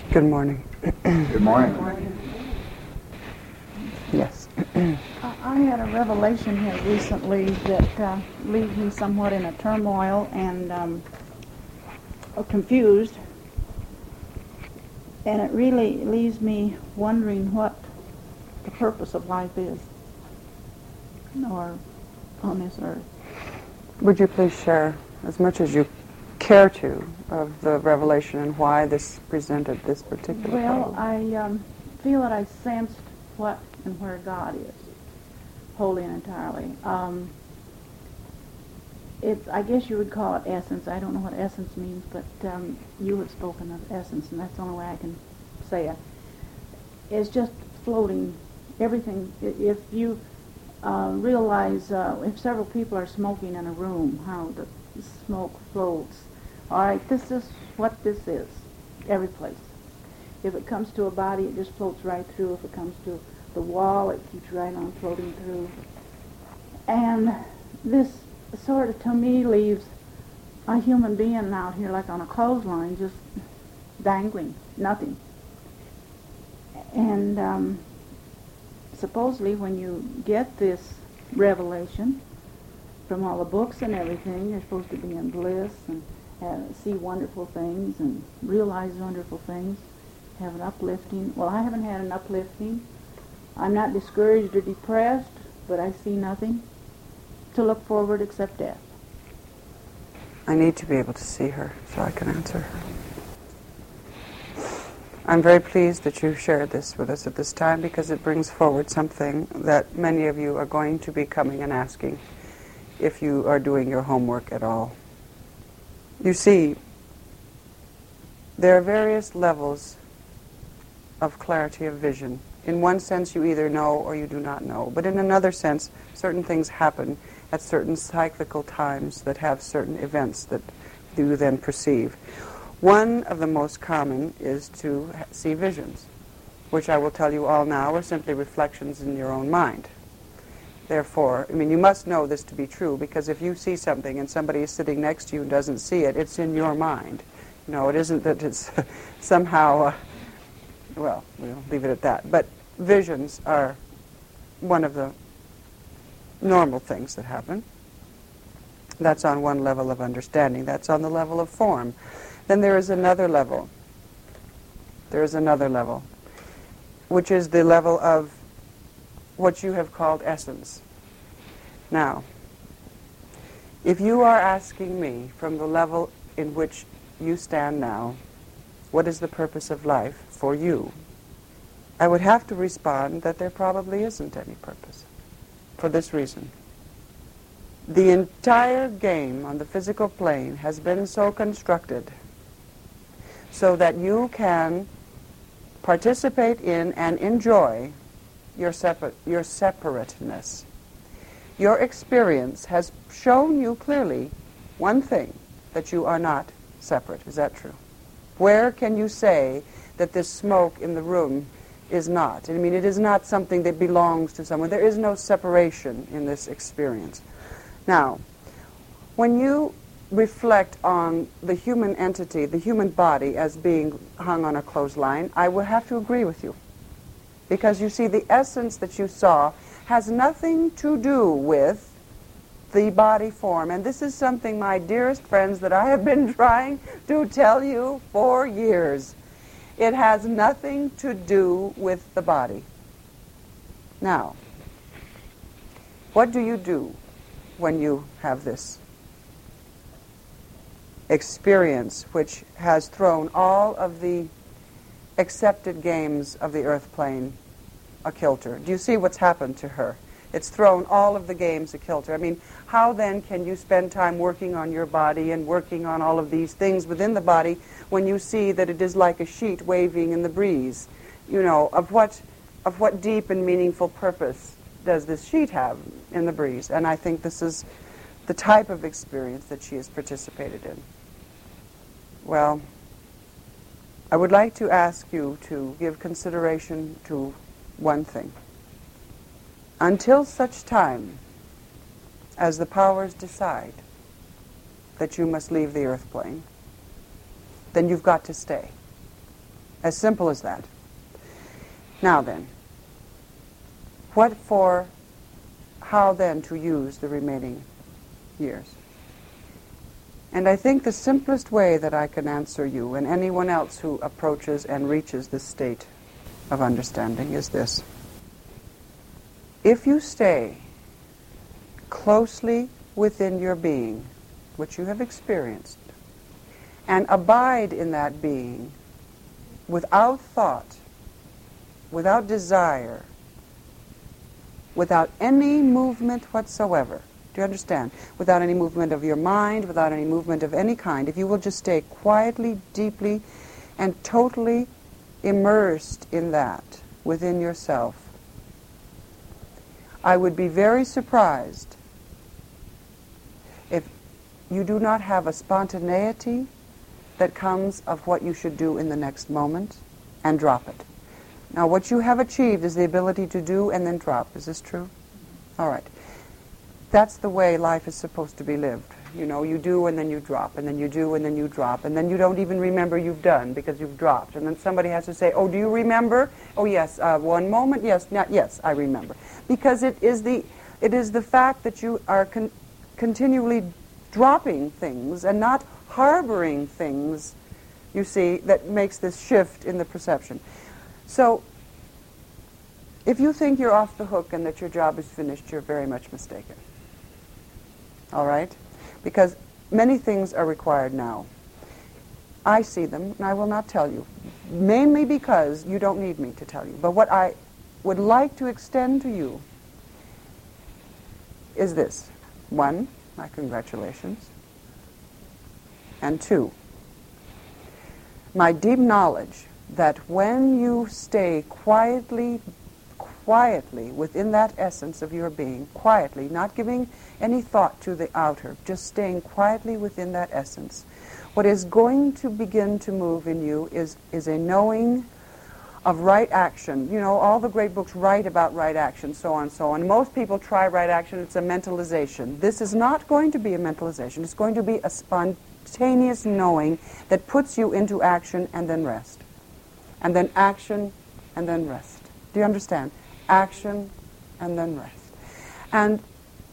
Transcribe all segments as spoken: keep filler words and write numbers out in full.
Good morning. Good morning. Yes. I had a revelation here recently that uh, leaves me somewhat in a turmoil and um, confused, and it really leaves me wondering what the purpose of life is, or on this earth. Would you please share as much as you care to of the revelation and why this presented this particular Well, problem? I um, feel that I sensed what and where God is, wholly and entirely. Um, it, I guess you would call it essence. I don't know what essence means, but um, you have spoken of essence, and that's the only way I can say it. It's just floating. Everything. I- If you uh, realize, uh, if several people are smoking in a room, how the smoke floats. All right, this is what this is. Every place. If it comes to a body, it just floats right through. If it comes to the wall, it keeps right on floating through. And this sort of, to me, leaves a human being out here like on a clothesline, just dangling, nothing. And um, supposedly when you get this revelation from all the books and everything, you're supposed to be in bliss and uh, see wonderful things and realize wonderful things, have an uplifting. Well, I haven't had an uplifting. I'm not discouraged or depressed, but I see nothing to look forward except death. I need to be able to see her so I can answer her. I'm very pleased that you shared this with us at this time because it brings forward something that many of you are going to be coming and asking if you are doing your homework at all. You see, there are various levels of clarity of vision. In one sense, you either know or you do not know. But in another sense, certain things happen at certain cyclical times that have certain events that you then perceive. One of the most common is to ha- see visions, which I will tell you all now are simply reflections in your own mind. Therefore, I mean, you must know this to be true, because if you see something and somebody is sitting next to you and doesn't see it, it's in your mind. You know, it isn't that it's somehow... Uh, Well, we'll leave it at that. But visions are one of the normal things that happen. That's on one level of understanding. That's on the level of form. Then there is another level. There is another level, which is the level of what you have called essence. Now, if you are asking me from the level in which you stand now, what is the purpose of life for you? I would have to respond that there probably isn't any purpose, for this reason. The entire game on the physical plane has been so constructed so that you can participate in and enjoy your separ- your separateness. Your experience has shown you clearly one thing, that you are not separate. Is that true? Where can you say that this smoke in the room is not? I mean, it is not something that belongs to someone. There is no separation in this experience. Now, when you reflect on the human entity, the human body, as being hung on a clothesline, I will have to agree with you. Because you see, the essence that you saw has nothing to do with the body form. And this is something, my dearest friends, that I have been trying to tell you for years. It has nothing to do with the body. Now, what do you do when you have this experience which has thrown all of the accepted games of the earth plane a kilter? Do you see what's happened to her? It's thrown all of the games a kilter. I mean, how then can you spend time working on your body and working on all of these things within the body when you see that it is like a sheet waving in the breeze? You know, of what, of what deep and meaningful purpose does this sheet have in the breeze? And I think this is the type of experience that she has participated in. Well, I would like to ask you to give consideration to one thing. Until such time as the powers decide that you must leave the earth plane, then you've got to stay. As simple as that. Now then, what for, how then to use the remaining years? And I think the simplest way that I can answer you and anyone else who approaches and reaches this state of understanding is this. If you stay closely within your being, which you have experienced, and abide in that being without thought, without desire, without any movement whatsoever, do you understand? Without any movement of your mind, without any movement of any kind, if you will just stay quietly, deeply, and totally immersed in that within yourself, I would be very surprised if you do not have a spontaneity that comes of what you should do in the next moment and drop it. Now, what you have achieved is the ability to do and then drop. Is this true? All right. That's the way life is supposed to be lived. You know, you do and then you drop, and then you do and then you drop, and then you don't even remember you've done because you've dropped. And then somebody has to say, oh, do you remember? Oh, yes, uh, one moment, yes, not, yes, I remember. Because it is the, it is the fact that you are con- continually dropping things and not harboring things, you see, that makes this shift in the perception. So, if you think you're off the hook and that your job is finished, you're very much mistaken. All right? Because many things are required now. I see them, and I will not tell you, mainly because you don't need me to tell you. But what I would like to extend to you is this. One, my congratulations. And two, my deep knowledge that when you stay quietly, quietly within that essence of your being, quietly, not giving any thought to the outer, just staying quietly within that essence, what is going to begin to move in you is, is a knowing of right action. You know, all the great books write about right action, so on and so on. Most people try right action. It's a mentalization. This is not going to be a mentalization. It's going to be a spontaneous knowing that puts you into action and then rest. And then action and then rest. Do you understand? Action and then rest. And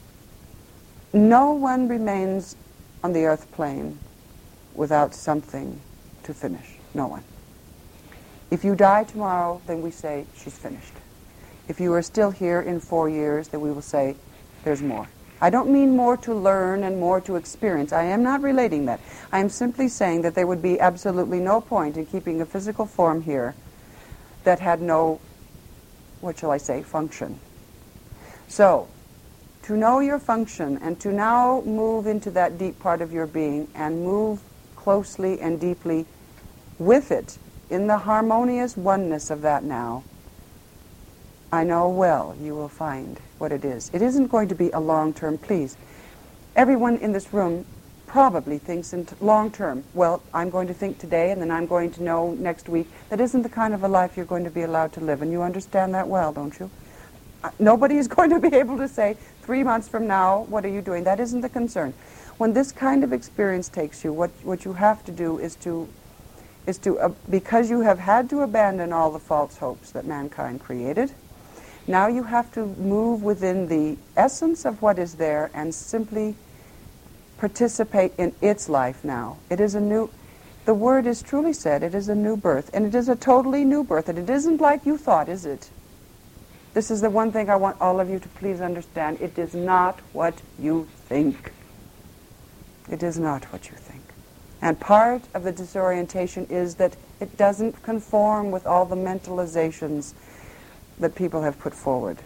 no one remains on the earth plane without something to finish. No one. If you die tomorrow, then we say, she's finished. If you are still here in four years, then we will say, there's more. I don't mean more to learn and more to experience. I am not relating that. I am simply saying that there would be absolutely no point in keeping a physical form here that had no, what shall I say, function. So, to know your function and to now move into that deep part of your being and move closely and deeply with it in the harmonious oneness of that now, I know well you will find what it is. It isn't going to be a long-term, please. Everyone in this room probably thinks in t- long-term. Well, I'm going to think today and then I'm going to know next week. That isn't the kind of a life you're going to be allowed to live, and you understand that well, don't you? Uh, nobody is going to be able to say, three months from now, what are you doing? That isn't the concern. When this kind of experience takes you, what, what you have to do is to is to, uh, because you have had to abandon all the false hopes that mankind created, now you have to move within the essence of what is there and simply participate in its life now. It is a new, the word is truly said, it is a new birth, and it is a totally new birth, and it isn't like you thought, is it? This is the one thing I want all of you to please understand. It is not what you think. It is not what you think. And part of the disorientation is that it doesn't conform with all the mentalizations that people have put forward.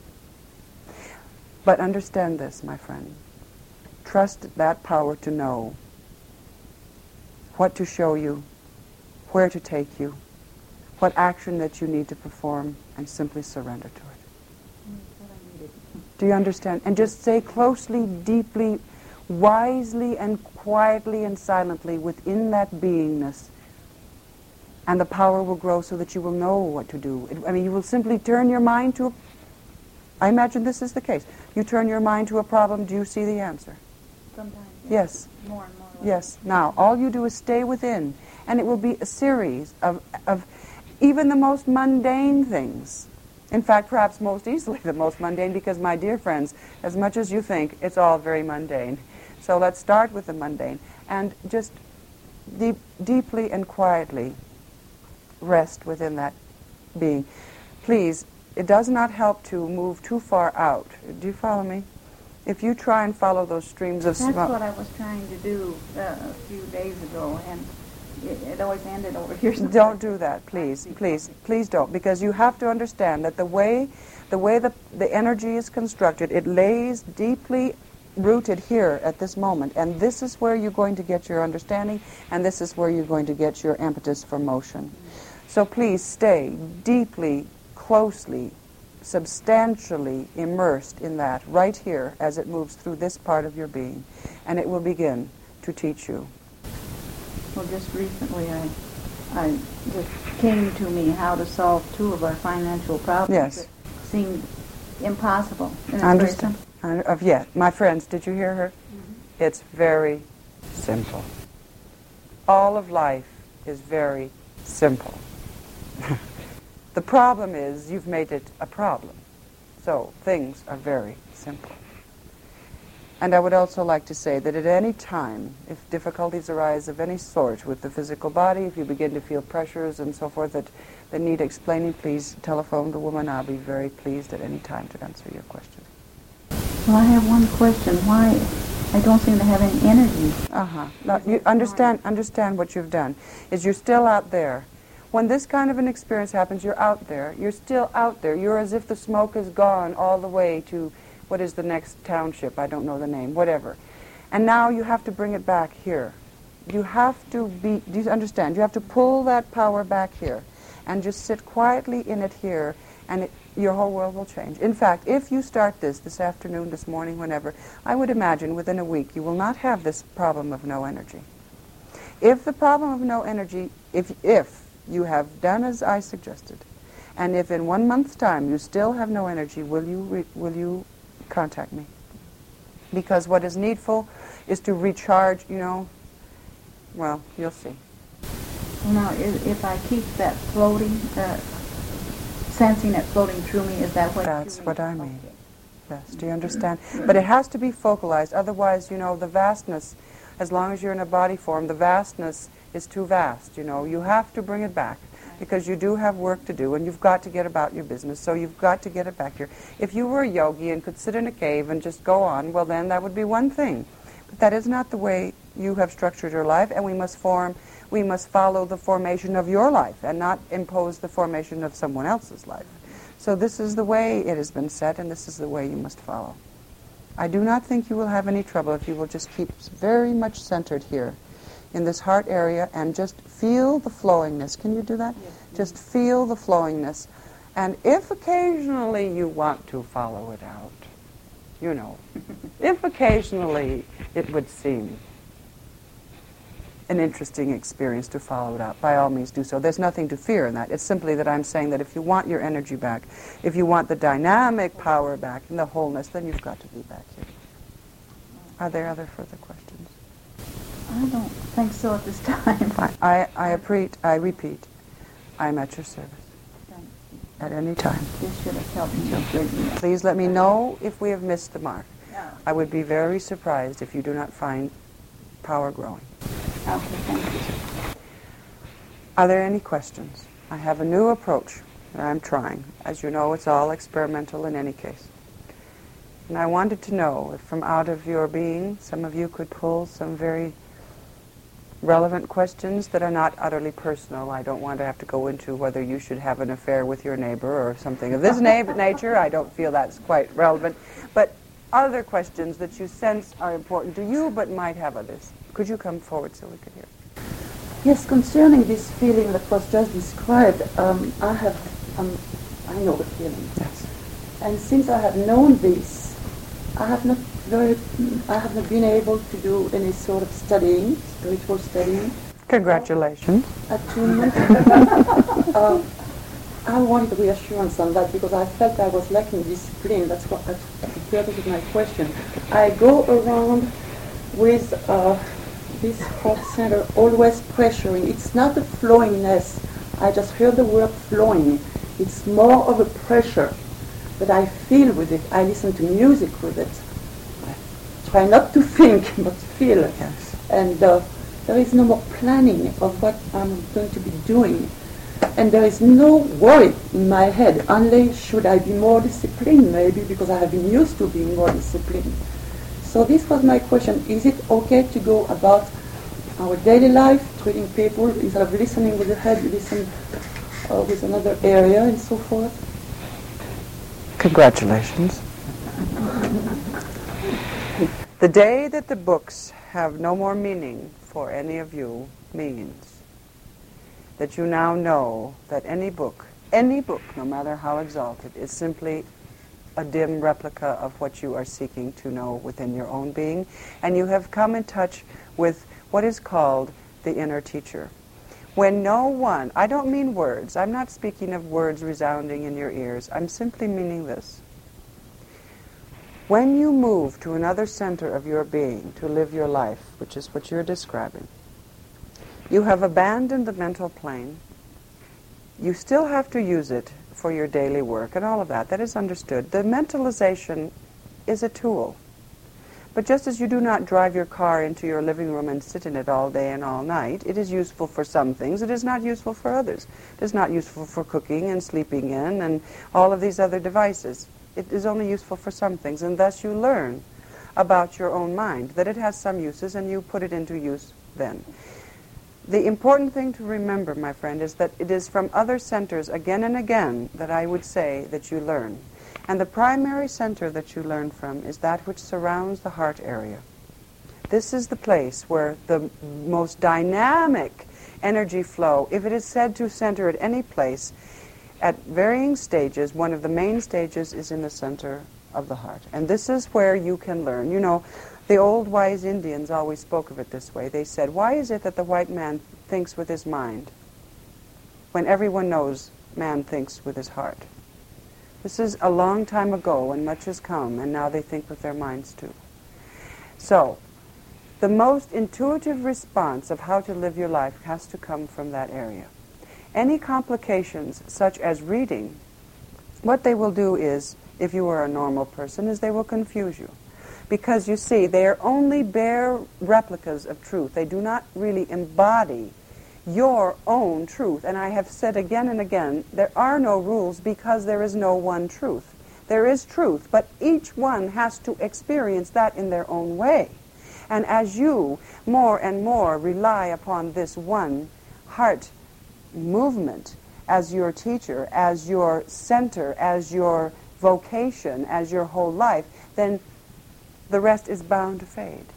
But understand this, my friend. Trust that power to know what to show you, where to take you, what action that you need to perform, and simply surrender to it. Do you understand? And just stay closely, deeply, wisely and quietly and silently within that beingness, and the power will grow so that you will know what to do. It, I mean, you will simply turn your mind to a, I imagine this is the case. You turn your mind to a problem, do you see the answer? Sometimes. Yes. More and more. Yes. Now, all you do is stay within, and it will be a series of, of even the most mundane things. In fact, perhaps most easily the most mundane, because, my dear friends, as much as you think, it's all very mundane. So let's start with the mundane, and just deep, deeply and quietly rest within that being. Please, it does not help to move too far out. Do you follow me? If you try and follow those streams of That's smoke... what I was trying to do uh, a few days ago, and it, it always ended over here. Don't do that, please, please, please don't, because you have to understand that the way the way the, the energy is constructed, it lays deeply rooted here at this moment, and this is where you're going to get your understanding, and this is where you're going to get your impetus for motion. So please stay deeply, closely, substantially immersed in that right here as it moves through this part of your being, and it will begin to teach you. Well, just recently I, I just came to me how to solve two of our financial problems Yes. that seemed impossible. And it's I very understand. simple. I, of yeah, my friends, did you hear her? Mm-hmm. It's very simple. All of life is very simple. The problem is you've made it a problem. So things are very simple. And I would also like to say that at any time, if difficulties arise of any sort with the physical body, if you begin to feel pressures and so forth that, that need explaining, please telephone the woman. I'll be very pleased at any time to answer your question. Well, I have one question. Why I don't seem to have any energy? Uh-huh. Now, you understand, understand what you've done, is you're still out there. When this kind of an experience happens, you're out there. You're still out there. You're as if the smoke is gone all the way to, what is the next township? I don't know the name, whatever. And now you have to bring it back here. You have to be, do you understand? You have to pull that power back here and just sit quietly in it here, and it, your whole world will change. In fact, if you start this this afternoon, this morning, whenever, I would imagine within a week you will not have this problem of no energy. If the problem of no energy, if if you have done as I suggested, and if in one month's time you still have no energy, will you re- will you contact me? Because what is needful is to recharge, you know, well, you'll see. Well, now, if, if I keep that floating, uh, sensing it floating through me, is that what That's you what I mean? mean. Yes, do you understand? But it has to be focalized, otherwise, you know, the vastness, as long as you're in a body form, the vastness is too vast, you know. You have to bring it back, because you do have work to do, and you've got to get about your business, so you've got to get it back here. If you were a yogi and could sit in a cave and just go on, well then that would be one thing. But that is not the way you have structured your life, and we must form, we must follow the formation of your life, and not impose the formation of someone else's life. So this is the way it has been set, and this is the way you must follow. I do not think you will have any trouble if you will just keep very much centered here in this heart area and just feel the flowingness. Can you do that? Yes. Just feel the flowingness. And if occasionally you want to follow it out, you know, if occasionally it would seem an interesting experience to follow it out, by all means do so. There's nothing to fear in that. It's simply that I'm saying that if you want your energy back, if you want the dynamic power back and the wholeness, then you've got to be back here. Are there other further questions? I don't think so at this time. I, I, appre- I repeat, I'm at your service Thank you. at any time. This should have helped me a good deal. Please let me know if we have missed the mark. Yeah. I would be very surprised if you do not find power growing. Okay, thank you. Are there any questions? I have a new approach that I'm trying. As you know, it's all experimental in any case. And I wanted to know if from out of your being, some of you could pull some very relevant questions that are not utterly personal. I don't want to have to go into whether you should have an affair with your neighbor or something of this na- nature. I don't feel that's quite relevant. But other questions that you sense are important to you but might have others. Could you come forward so we could hear? Yes, concerning this feeling that was just described, um, I have, um, I know the feeling. Yes. And since I have known this, I have not very, I have not been able to do any sort of studying, spiritual studying. Congratulations. Attunement. uh, I wanted reassurance on that because I felt I was lacking discipline. That's what that's the purpose of my question. I go around with uh, this heart center always pressuring. It's not a flowingness. I just heard the word flowing. It's more of a pressure that I feel with it. I listen to music with it. I try not to think, but feel. Yes. And uh, there is no more planning of what I'm going to be doing. And there is no worry in my head, only should I be more disciplined, maybe, because I have been used to being more disciplined. So this was my question. Is it okay to go about our daily life, treating people, instead of listening with the head, you listen uh, with another area and so forth? Congratulations. The day that the books have no more meaning for any of you means that you now know that any book, any book, no matter how exalted, is simply a dim replica of what you are seeking to know within your own being, and you have come in touch with what is called the inner teacher. When no one, I don't mean words, I'm not speaking of words resounding in your ears, I'm simply meaning this. When you move to another center of your being to live your life, which is what you're describing, you have abandoned the mental plane. You still have to use it for your daily work and all of that. That is understood. The mentalization is a tool. But just as you do not drive your car into your living room and sit in it all day and all night, it is useful for some things. It is not useful for others. It is not useful for cooking and sleeping in and all of these other devices. It is only useful for some things, and thus you learn about your own mind, that it has some uses, and you put it into use then. The important thing to remember, my friend, is that it is from other centers again and again that I would say that you learn. And the primary center that you learn from is that which surrounds the heart area. This is the place where the most dynamic energy flow, if it is said to center at any place, at varying stages, one of the main stages is in the center of the heart. And this is where you can learn. You know, the old wise Indians always spoke of it this way. They said, why is it that the white man thinks with his mind when everyone knows man thinks with his heart? This is a long time ago and much has come, and now they think with their minds too. So, the most intuitive response of how to live your life has to come from that area. Any complications, such as reading, what they will do is, if you are a normal person, is they will confuse you. Because, you see, they are only bare replicas of truth. They do not really embody your own truth. And I have said again and again, there are no rules because there is no one truth. There is truth, but each one has to experience that in their own way. And as you more and more rely upon this one heart movement as your teacher, as your center, as your vocation, as your whole life, then the rest is bound to fade.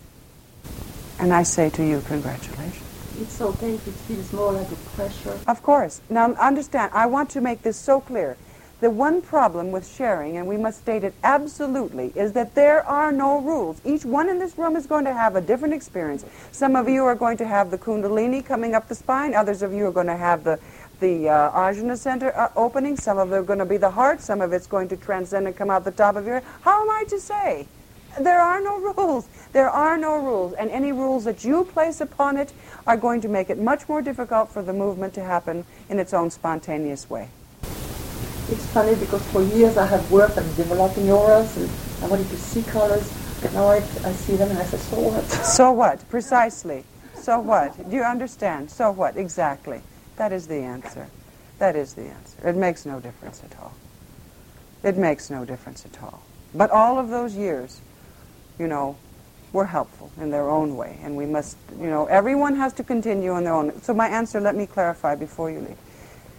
And I say to you, congratulations. It's okay if it feels more like a pressure. Of course. Now understand, I want to make this so clear. The one problem with sharing, and we must state it absolutely, is that there are no rules. Each one in this room is going to have a different experience. Some of you are going to have the Kundalini coming up the spine. Others of you are going to have the the uh, Ajna center uh, opening. Some of them are going to be the heart. Some of it's going to transcend and come out the top of your head. How am I to say? There are no rules. There are no rules. And any rules that you place upon it are going to make it much more difficult for the movement to happen in its own spontaneous way. It's funny because for years I have worked on developing auras and I wanted to see colors. And now I, I see them and I say, so what? So what? Precisely. So what? Do you understand? So what? Exactly. That is the answer. That is the answer. It makes no difference at all. It makes no difference at all. But all of those years, you know, were helpful in their own way. And we must, you know, everyone has to continue on their own. So my answer, let me clarify before you leave.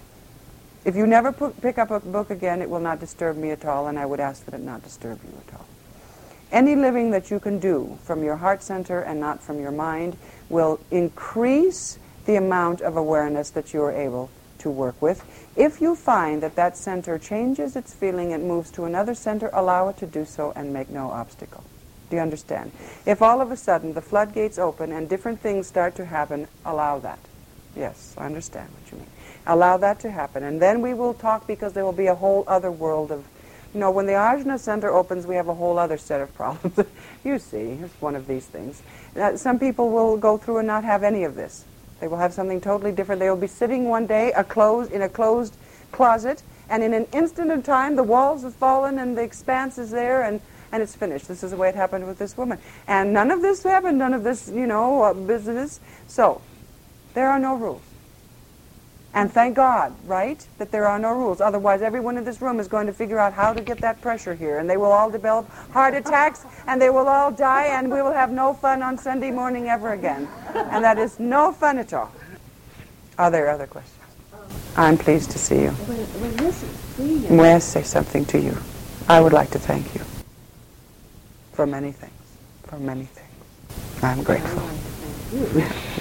If you never put, pick up a book again, it will not disturb me at all, and I would ask that it not disturb you at all. Any living that you can do from your heart center and not from your mind will increase the amount of awareness that you are able to work with. If you find that that center changes its feeling and moves to another center, allow it to do so and make no obstacle. Do you understand? If all of a sudden the floodgates open and different things start to happen, allow that. Yes, I understand what you mean. Allow that to happen. And then we will talk, because there will be a whole other world of You know, when the Ajna Center opens, we have a whole other set of problems. You see, it's one of these things. Uh, some people will go through and not have any of this. They will have something totally different. They will be sitting one day a closed, in a closed closet, and in an instant of time, the walls have fallen and the expanse is there, and, and it's finished. This is the way it happened with this woman. And none of this happened, none of this, you know, uh, business. So, there are no rules. And thank God, right, that there are no rules. Otherwise, everyone in this room is going to figure out how to get that pressure here, and they will all develop heart attacks, and they will all die, and we will have no fun on Sunday morning ever again. And that is no fun at all. Are there other questions? I'm pleased to see you. When, when this freedom... May I say something to you? I would like to thank you for many things, for many things. I'm grateful. I would like to thank you.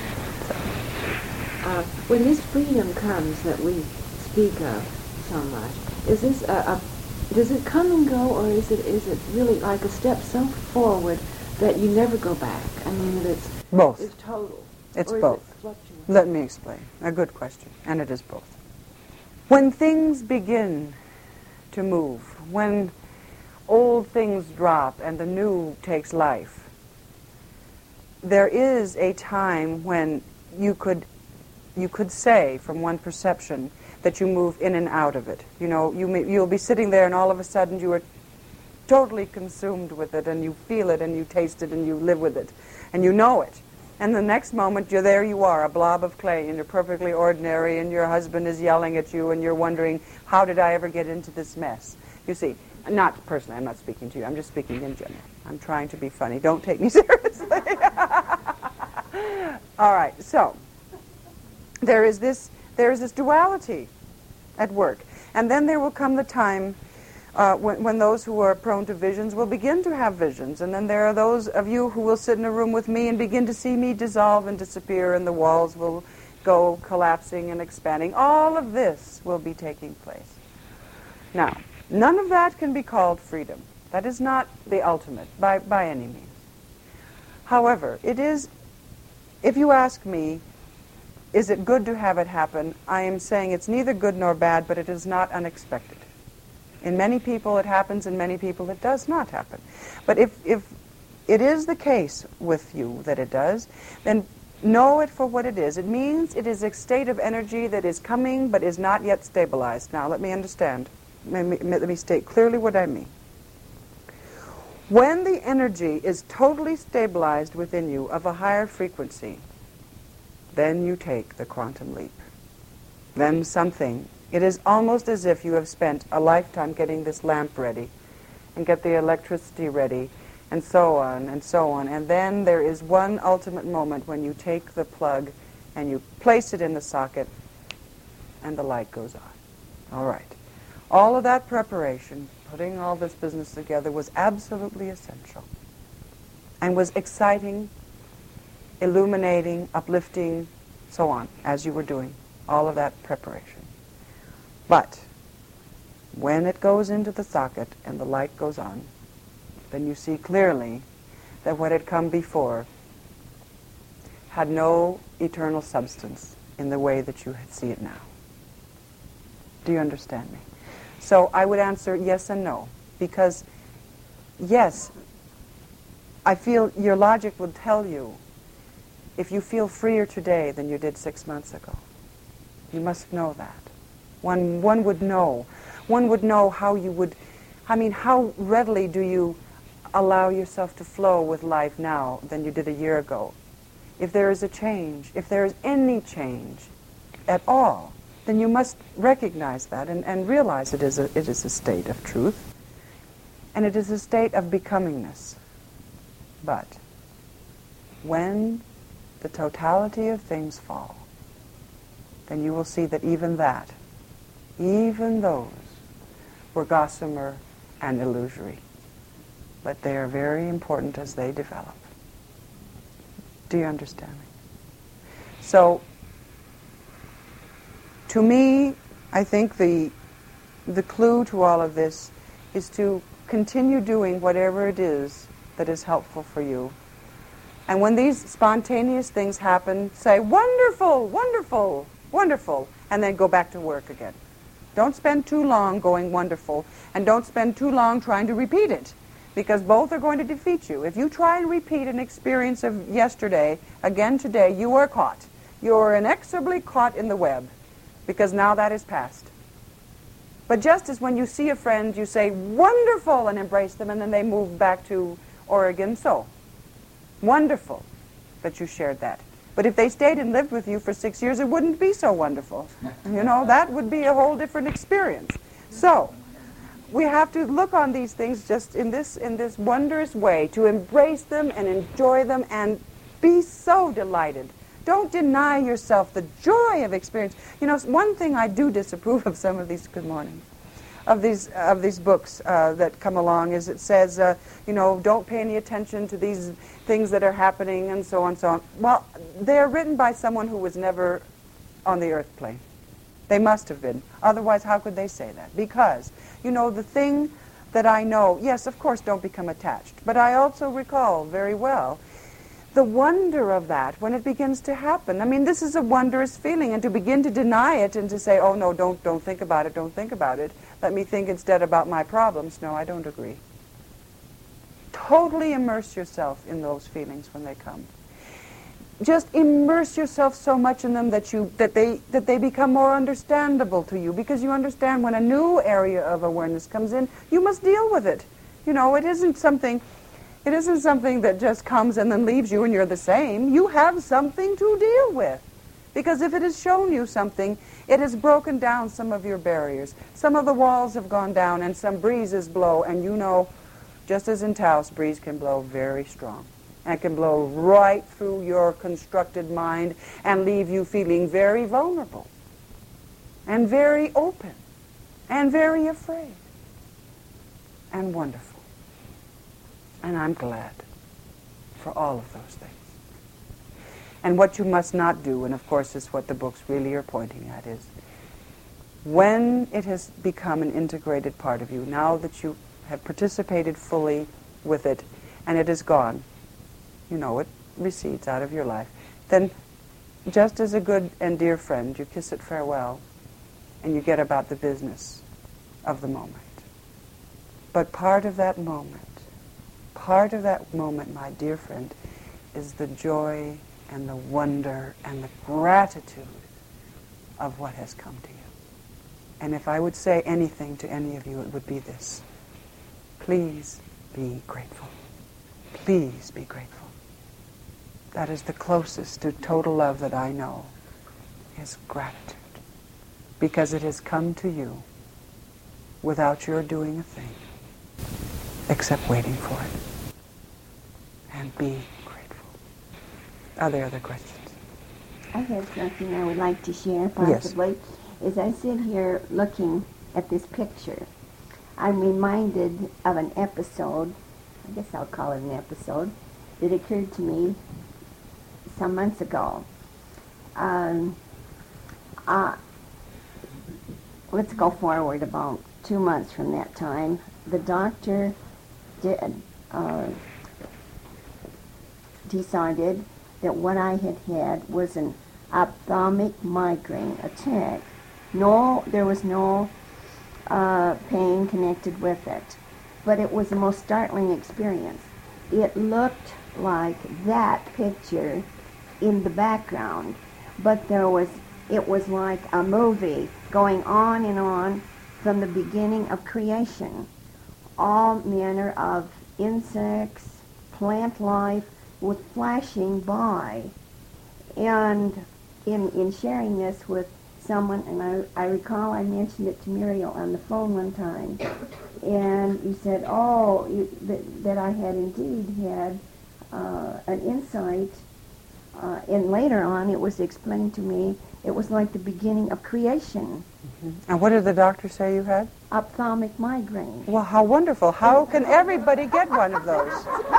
Uh, when this freedom comes that we speak of so much, is this a, a, does it come and go, or is it is it really like a step so forward that you never go back? I mean, that it's both. It's total. It's or is both. It fluctuating? Let me explain. A good question, and it is both. When things begin to move, when old things drop and the new takes life, there is a time when you could you could say, from one perception, that you move in and out of it. You know, you may, you'll be sitting there and all of a sudden you are totally consumed with it, and you feel it and you taste it and you live with it and you know it. And the next moment you're there, you are, a blob of clay, and you're perfectly ordinary, and your husband is yelling at you and you're wondering, how did I ever get into this mess? You see, not personally, I'm not speaking to you, I'm just speaking in general. I'm trying to be funny. Don't take me seriously. All right, so there is this there is this duality at work. And then there will come the time uh, when, when those who are prone to visions will begin to have visions. And then there are those of you who will sit in a room with me and begin to see me dissolve and disappear, and the walls will go collapsing and expanding. All of this will be taking place. Now, none of that can be called freedom. That is not the ultimate, by, by any means. However, it is, if you ask me, is it good to have it happen? I am saying it's neither good nor bad, but it is not unexpected. In many people it happens, in many people it does not happen. But if, if it is the case with you that it does, then know it for what it is. It means it is a state of energy that is coming but is not yet stabilized. Now let me understand. Let me, let me state clearly what I mean. When the energy is totally stabilized within you of a higher frequency, then you take the quantum leap. Then something, it is almost as if you have spent a lifetime getting this lamp ready and get the electricity ready and so on and so on. And then there is one ultimate moment when you take the plug and you place it in the socket and the light goes on. All right. All of that preparation, putting all this business together, was absolutely essential and was exciting, illuminating, uplifting, so on, as you were doing, all of that preparation. But when it goes into the socket and the light goes on, then you see clearly that what had come before had no eternal substance in the way that you see it now. Do you understand me? So I would answer yes and no, because yes, I feel your logic would tell you if you feel freer today than you did six months ago. You must know that. One, one would know. One would know how you would, I mean, how readily do you allow yourself to flow with life now than you did a year ago? If there is a change, if there is any change at all, then you must recognize that and, and realize it is a, it is a state of truth, and it is a state of becomingness. But when the totality of things fall, then you will see that even that, even those, were gossamer and illusory. But they are very important as they develop. Do you understand me? So, to me, I think the the clue to all of this is to continue doing whatever it is that is helpful for you. And when these spontaneous things happen, say, wonderful, wonderful, wonderful, and then go back to work again. Don't spend too long going wonderful, and don't spend too long trying to repeat it, because both are going to defeat you. If you try and repeat an experience of yesterday again today, you are caught. You are inexorably caught in the web, because now that is past. But just as when you see a friend, you say, wonderful, and embrace them, and then they move back to Oregon, so wonderful that you shared that. But if they stayed and lived with you for six years, it wouldn't be so wonderful. You know, that would be a whole different experience. So we have to look on these things just in this in this wondrous way, to embrace them and enjoy them and be so delighted. Don't deny yourself the joy of experience. You know, one thing I do disapprove of some of these, good morning, of these of these books uh, that come along is it says, uh, you know, don't pay any attention to these things that are happening and so on and so on. Well, they're written by someone who was never on the earth plane. They must have been. Otherwise, how could they say that? Because, you know, the thing that I know, yes, of course, don't become attached. But I also recall very well the wonder of that when it begins to happen. I mean, this is a wondrous feeling, and to begin to deny it and to say, oh, no, don't don't think about it, don't think about it. Let me think instead about my problems. No, I don't agree. Totally immerse yourself in those feelings when they come. Just immerse yourself so much in them that you that they that they become more understandable to you, because you understand when a new area of awareness comes in, you must deal with it. You know, it isn't something It isn't something that just comes and then leaves you and you're the same. You have something to deal with. Because if it has shown you something, it has broken down some of your barriers. Some of the walls have gone down and some breezes blow, and you know, just as in Taos, breeze can blow very strong. And it can blow right through your constructed mind and leave you feeling very vulnerable and very open and very afraid and wonderful. And I'm glad for all of those things. And what you must not do, and of course is what the books really are pointing at, is when it has become an integrated part of you, now that you have participated fully with it and it is gone, you know, it recedes out of your life, then just as a good and dear friend, you kiss it farewell and you get about the business of the moment. But part of that moment, Part of that moment, my dear friend, is the joy and the wonder and the gratitude of what has come to you. And if I would say anything to any of you, it would be this. Please be grateful. Please be grateful. That is the closest to total love that I know, is gratitude. Because it has come to you without your doing a thing, except waiting for it. And be grateful. Are there other questions? I have something I would like to share, possibly. Yes. As I sit here looking at this picture, I'm reminded of an episode, I guess I'll call it an episode, that occurred to me some months ago. Um, uh, let's go forward about two months from that time. The doctor did, uh, decided that what I had had was an ophthalmic migraine attack. No, there was no uh, pain connected with it, but it was the most startling experience. It looked like that picture in the background, but there was, it was like a movie going on and on from the beginning of creation. All manner of insects, plant life, was flashing by. And in in sharing this with someone, and I, I recall I mentioned it to Muriel on the phone one time, and you said, oh, you, that, that I had indeed had uh, an insight, uh, and later on it was explained to me, it was like the beginning of creation. Mm-hmm. And what did the doctor say you had? Ophthalmic migraine. Well, how wonderful. How can everybody get one of those?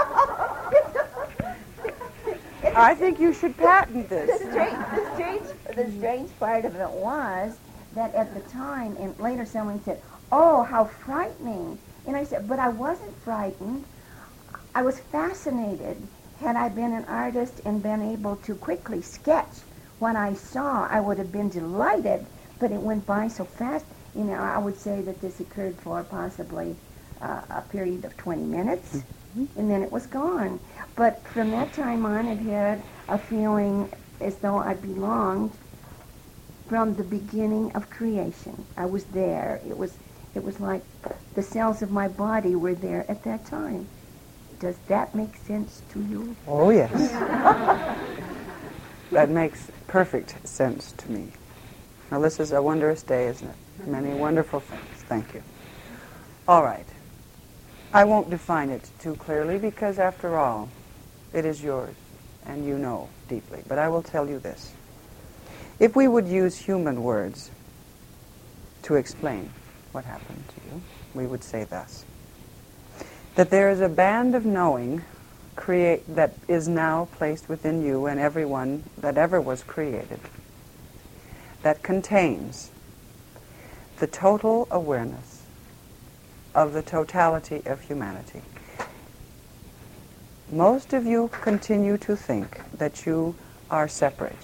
I think you should patent this. The strange, the strange, the strange part of it was that at the time, and later someone said, oh, how frightening. And I said, but I wasn't frightened. I was fascinated. Had I been an artist and been able to quickly sketch what I saw, I would have been delighted. but it went by so fast. You know, I would say that this occurred for possibly uh, a period of twenty minutes, mm-hmm. and then it was gone. But from that time on, it had a feeling as though I belonged from the beginning of creation. I was there. It was, it was like the cells of my body were there at that time. Does that make sense to you? Oh, yes. That makes perfect sense to me. Now, this is a wondrous day, isn't it? Many wonderful things. Thank you. All right. I won't define it too clearly because, after all, it is yours, and you know deeply. But I will tell you this. If we would use human words to explain what happened to you, we would say thus: that there is a band of knowing create that is now placed within you and everyone that ever was created, that contains the total awareness of the totality of humanity. Most of you continue to think that you are separate,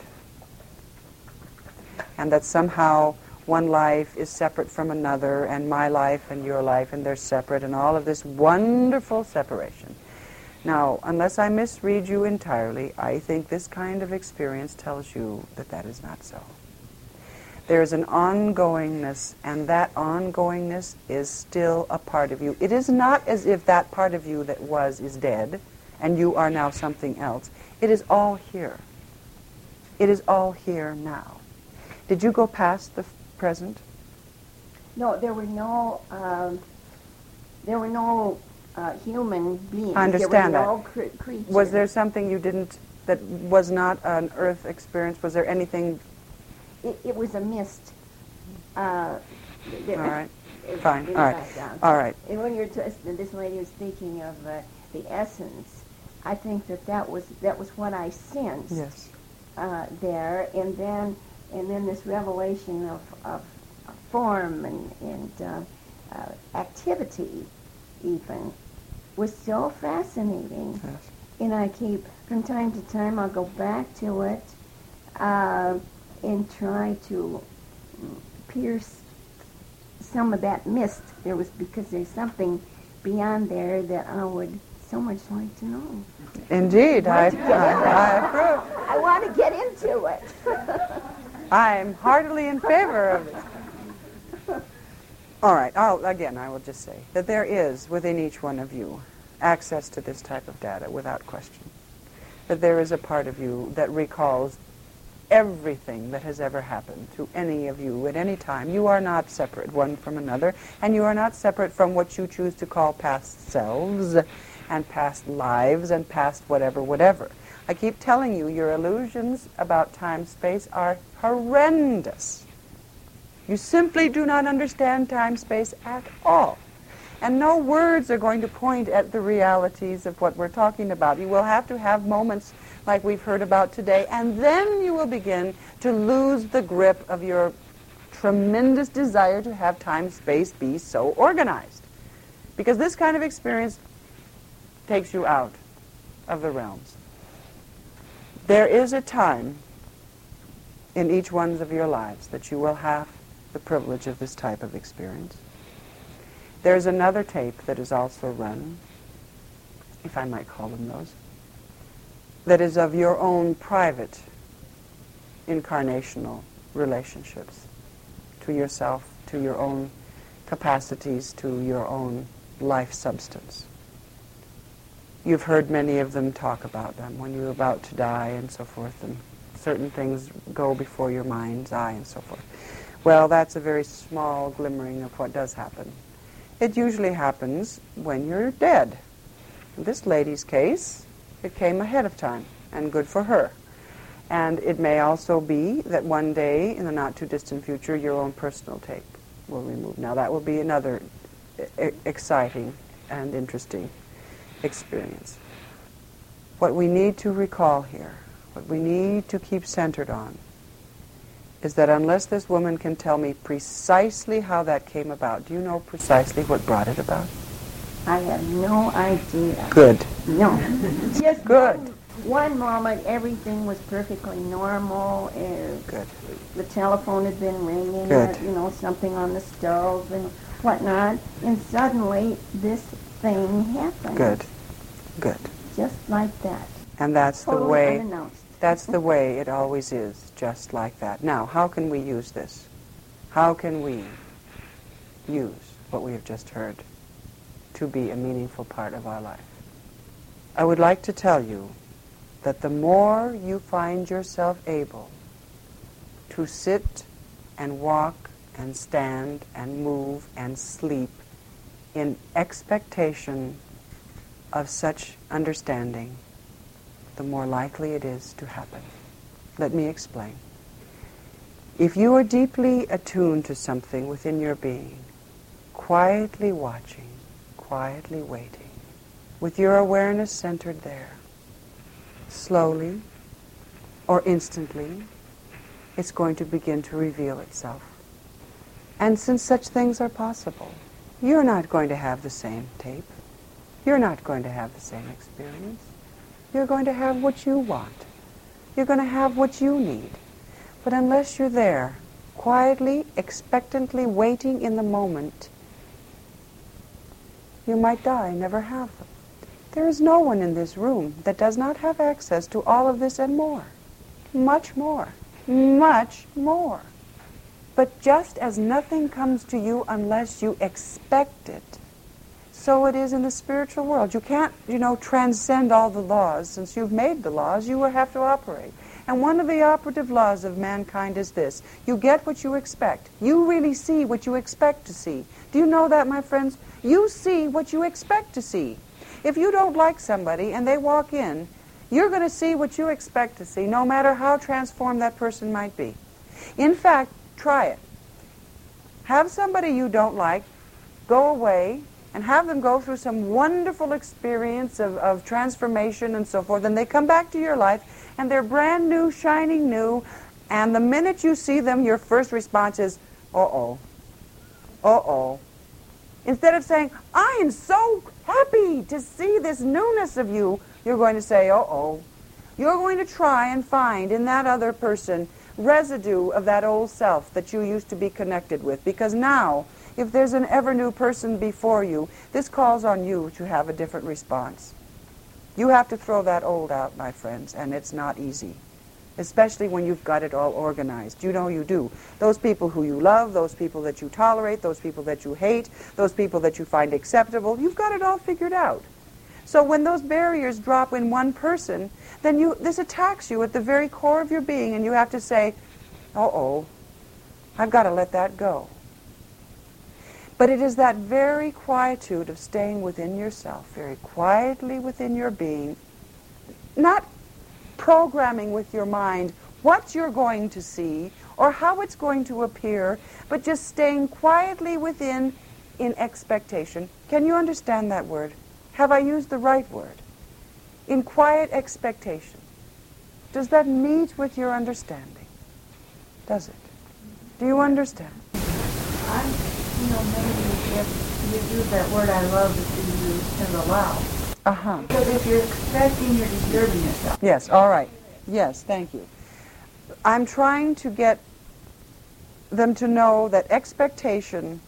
and that somehow one life is separate from another, and my life and your life, and they're separate, and all of this wonderful separation. Now, unless I misread you entirely, I think this kind of experience tells you that that is not so. There is an ongoingness, and that ongoingness is still a part of you. It is not as if that part of you that was is dead, and you are now something else. It is all here. It is all here now. Did you go past the f- present? No, there were no, um, there were no uh, human beings. I understand there that. were no cre- creatures. Was there something you didn't, that was not an earth experience? Was there anything? It, it was a mist. Uh, All right. it- Fine. in All the right. background. All right. And when you're t- this lady was speaking of uh, the essence, I think that that was that was what I sensed Yes. uh, there, and then and then this revelation of, of form and and uh, uh, activity, even, was so fascinating. Yes. And I keep, from time to time, I'll go back to it uh, and try to pierce some of that mist. There was, because there's something beyond there that I would so much like to know. Indeed, I, Want to get in I, I approve. I want to get into it. I'm heartily in favor of it. All right, I'll, again, I will just say that there is within each one of you access to this type of data without question. That there is a part of you that recalls everything that has ever happened to any of you at any time. You are not separate one from another, and you are not separate from what you choose to call past selves and past lives and past whatever, whatever. I keep telling you, your illusions about time-space are horrendous. You simply do not understand time-space at all. And no words are going to point at the realities of what we're talking about. You will have to have moments like we've heard about today, and then you will begin to lose the grip of your tremendous desire to have time-space be so organized. Because this kind of experience takes you out of the realms. There is a time in each one of your lives that you will have the privilege of this type of experience. There's another tape that is also run, if I might call them those, that is of your own private incarnational relationships to yourself, to your own capacities, to your own life substance. You've heard many of them talk about them when you're about to die and so forth, and certain things go before your mind's eye and so forth. Well, that's a very small glimmering of what does happen. It usually happens when you're dead. In this lady's case, it came ahead of time, and good for her. And it may also be that one day, in the not-too-distant future, your own personal tape will remove. Now, that will be another e- exciting and interesting experience. What we need to recall here, what we need to keep centered on, is that unless this woman can tell me precisely how that came about, do you know precisely what brought it about? I have no idea. Good. No. Just Good. one moment everything was perfectly normal. Uh, Good. the telephone had been ringing, Good. or, you know, something on the stove and whatnot, and suddenly this thing happened. Good. Good. Just like that. And that's the Totally way, unannounced. that's the way it always is, just like that. Now, how can we use this? How can we use what we have just heard to be a meaningful part of our life? I would like to tell you that the more you find yourself able to sit and walk and stand and move and sleep in expectation of such understanding, the more likely it is to happen. Let me explain. If you are deeply attuned to something within your being, quietly watching, quietly waiting, with your awareness centered there, slowly or instantly, it's going to begin to reveal itself. And since such things are possible, you're not going to have the same tape. You're not going to have the same experience. You're going to have what you want. You're going to have what you need. But unless you're there, quietly, expectantly waiting in the moment, you might die, never have them. There is no one in this room that does not have access to all of this and more. Much more. Much more. But just as nothing comes to you unless you expect it, so it is in the spiritual world. You can't, you know, transcend all the laws. Since you've made the laws, you will have to operate. And one of the operative laws of mankind is this. You get what you expect. You really see what you expect to see. Do you know that, my friends? You see what you expect to see. If you don't like somebody and they walk in, you're going to see what you expect to see, no matter how transformed that person might be. In fact, try it. Have somebody you don't like go away and have them go through some wonderful experience of, of transformation and so forth, and they come back to your life, and they're brand new, shining new, and the minute you see them, your first response is, uh-oh, uh-oh. Instead of saying, I am so happy to see this newness of you, you're going to say, uh-oh. You're going to try and find in that other person residue of that old self that you used to be connected with, because now, if there's an ever new person before you, this calls on you to have a different response. You have to throw that old out, my friends, and it's not easy, especially when you've got it all organized. You know you do. Those people who you love, those people that you tolerate, those people that you hate, those people that you find acceptable, you've got it all figured out. So when those barriers drop in one person, then you this attacks you at the very core of your being, and you have to say, uh-oh, I've got to let that go. But it is that very quietude of staying within yourself, very quietly within your being, not programming with your mind what you're going to see or how it's going to appear, but just staying quietly within in expectation. Can you understand that word? Have I used the right word? In quiet expectation. Does that meet with your understanding? Does it? Do you understand? I, you know, maybe if you use that word I love that you use and allow. Uh-huh. Because if you're expecting, you're disturbing yourself. Yes, all right. Yes, thank you. I'm trying to get them to know that expectation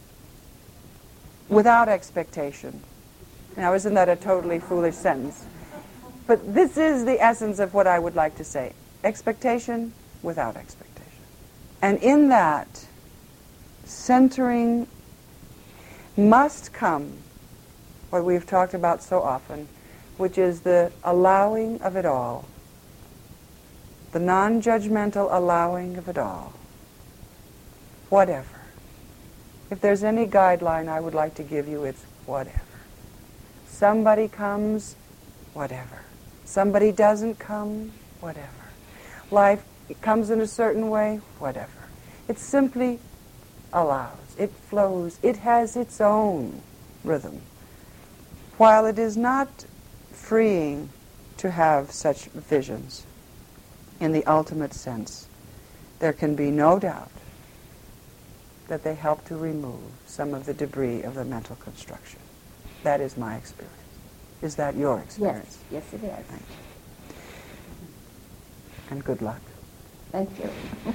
without expectation. Now, isn't that a totally foolish sentence? But this is the essence of what I would like to say. Expectation without expectation. And in that, centering must come what we've talked about so often, which is the allowing of it all. The non-judgmental allowing of it all. Whatever. If there's any guideline I would like to give you, it's whatever. Somebody comes, whatever. Somebody doesn't come, whatever. Life comes in a certain way, whatever. It simply allows. It flows. It has its own rhythm. While it is not freeing to have such visions in the ultimate sense, there can be no doubt that they help to remove some of the debris of the mental construction. That is my experience. Is that your experience? Yes, yes it is. Thank you. and good luck. Thank you.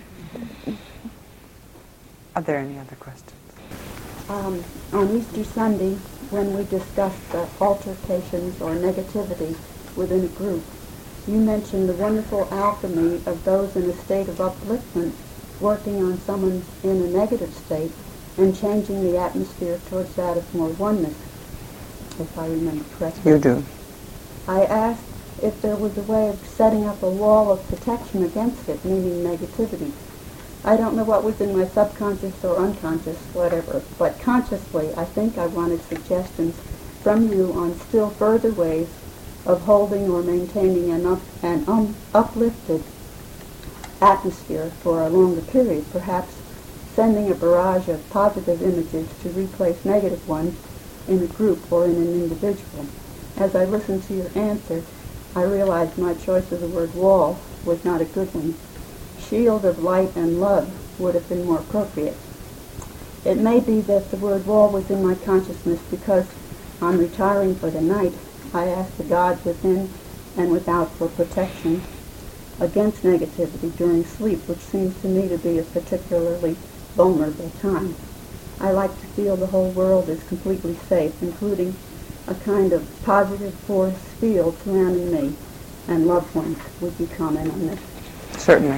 Are there any other questions? Um, on Easter Sunday, when we discussed the altercations or negativity within a group, you mentioned the wonderful alchemy of those in a state of upliftment working on someone in a negative state and changing the atmosphere towards that of more oneness, if I remember correctly. You do. I asked if there was a way of setting up a wall of protection against it, meaning negativity. I don't know what was in my subconscious or unconscious, whatever, but consciously I think I wanted suggestions from you on still further ways of holding or maintaining an, up, an um, uplifted atmosphere for a longer period, perhaps sending a barrage of positive images to replace negative ones in a group or in an individual. As I listened to your answer, I realized my choice of the word wall was not a good one. Shield of light and love would have been more appropriate. It may be that the word wall was in my consciousness because on retiring for the night, I asked the gods within and without for protection against negativity during sleep, which seems to me to be a particularly vulnerable time. I like to feel the whole world is completely safe, including a kind of positive force field surrounding me and loved ones. Would you comment on this? Certainly.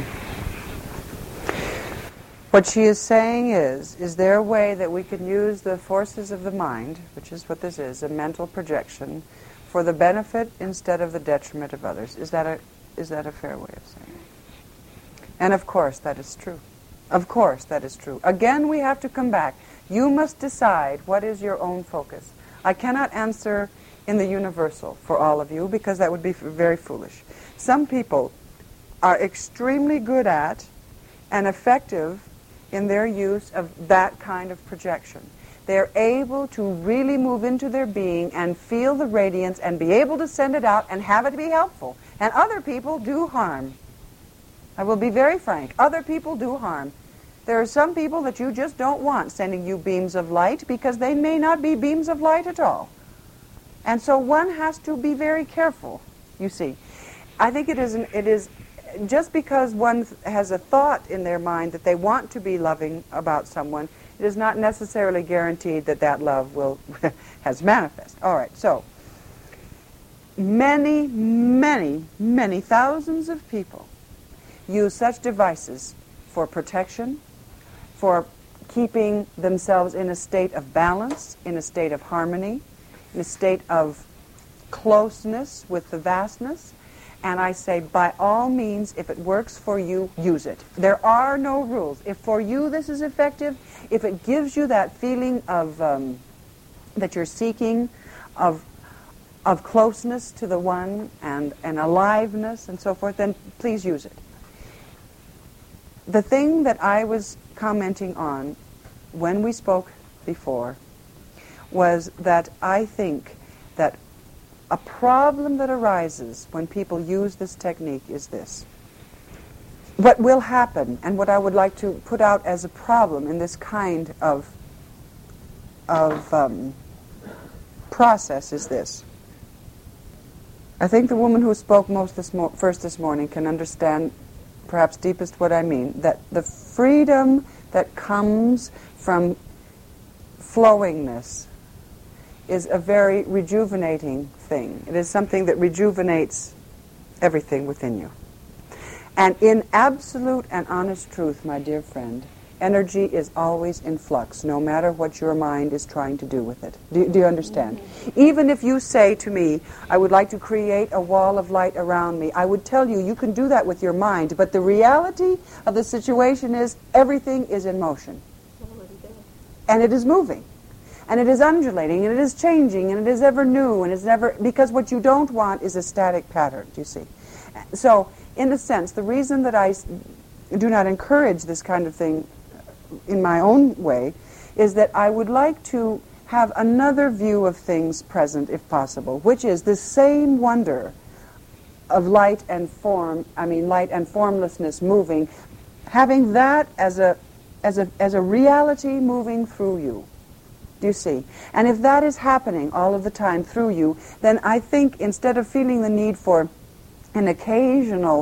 What she is saying is, is there a way that we can use the forces of the mind, which is what this is, a mental projection, for the benefit instead of the detriment of others? Is that a, is that a fair way of saying it? And of course that is true. Of course that is true. Again, we have to come back. You must decide what is your own focus. I cannot answer in the universal for all of you because that would be very foolish. Some people are extremely good at and effective in their use of that kind of projection. They're able to really move into their being and feel the radiance and be able to send it out and have it be helpful. And other people do harm. I will be very frank. Other people do harm. There are some people that you just don't want sending you beams of light because they may not be beams of light at all. And so one has to be very careful, you see. I think it is, an, it is just because one has a thought in their mind that they want to be loving about someone, it is not necessarily guaranteed that that love will has manifest. All right, so many, many, many thousands of people use such devices for protection, for keeping themselves in a state of balance, in a state of harmony, in a state of closeness with the vastness. And I say, by all means, if it works for you, use it. There are no rules. If for you this is effective, if it gives you that feeling of um, that you're seeking, of of closeness to the one and, and aliveness and so forth, then please use it. The thing that I was commenting on when we spoke before was that I think that a problem that arises when people use this technique is this. What will happen, and what I would like to put out as a problem in this kind of, of um, process is this. I think the woman who spoke most this mo- first this morning can understand perhaps deepest what I mean, that the freedom that comes from flowingness is a very rejuvenating thing. It is something that rejuvenates everything within you. And in absolute and honest truth, my dear friend, energy is always in flux, no matter what your mind is trying to do with it. Do, do you understand? Mm-hmm. Even if you say to me, I would like to create a wall of light around me, I would tell you, you can do that with your mind, but the reality of the situation is everything is in motion. And it is moving. And it is undulating, and it is changing, and it is ever new, and it's never, because what you don't want is a static pattern, do you see? So, in a sense, the reason that I do not encourage this kind of thing in my own way is that I would like to have another view of things present, if possible, which is the same wonder of light and form, I mean light and formlessness moving, having that as a, as a, as a reality moving through you. Do you see? And if that is happening all of the time through you, then I think instead of feeling the need for an occasional